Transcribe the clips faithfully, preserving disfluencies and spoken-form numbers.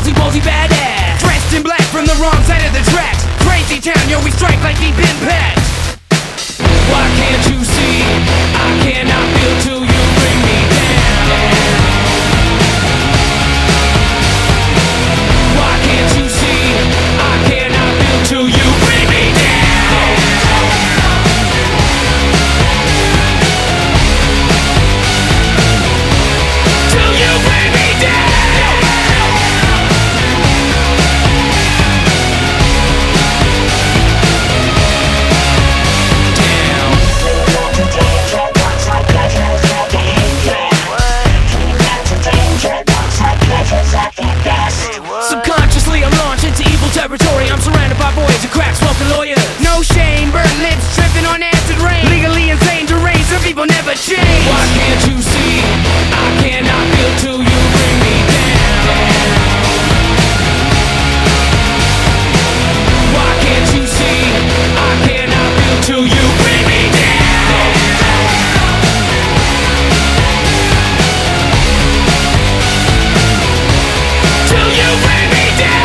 ballsy, ballsy badass. Dressed in black from the wrong side of the tracks. Crazy town, yo, we strike like deep impact. Why can't you see? I cannot feel till you bring me down. Why can't you see? I cannot feel till you bring me down. Till you bring me down. Subconsciously I'm launched into evil territory. I'm surrounded by boys and crack smoking lawyers. No shame, burnt lips, tripping on acid rain. Legally insane, deranged, some people never change. Why can't you see? I cannot feel till you bring me down. Why can't you see? I cannot feel till you bring me down. Till you bring me down.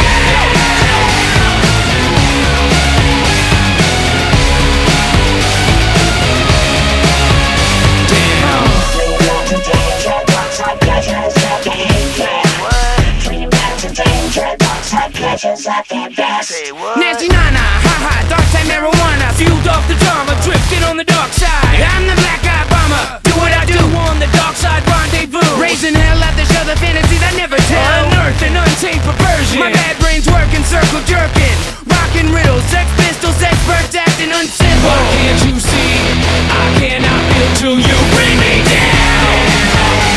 Nasty nana, haha, dark side marijuana. Fueled off the drama, drifting on the dark side. I'm the black eyed bomber, do what I do on the dark side rendezvous. Raising hell at the show, the fantasies I never tell. Unearthed and untamed perversion. My bad brain's working, circle jerking. Rockin' riddles, sex pistols, experts acting uncivil. Why can't you see? I cannot feel till you bring me down.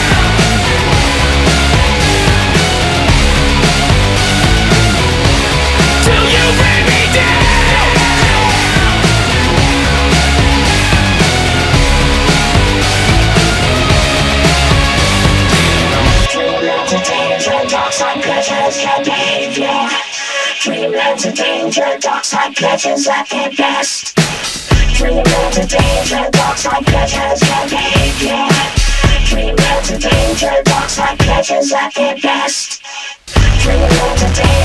Till you bring me down. Dreamland to danger, dark side pleasures your behavior. Dreamland to danger, dark side pleasures at their best. Dreamland to danger, dark side pleasures your behavior. Dreamland to danger, dark side pleasures at their best. Dreamland to danger.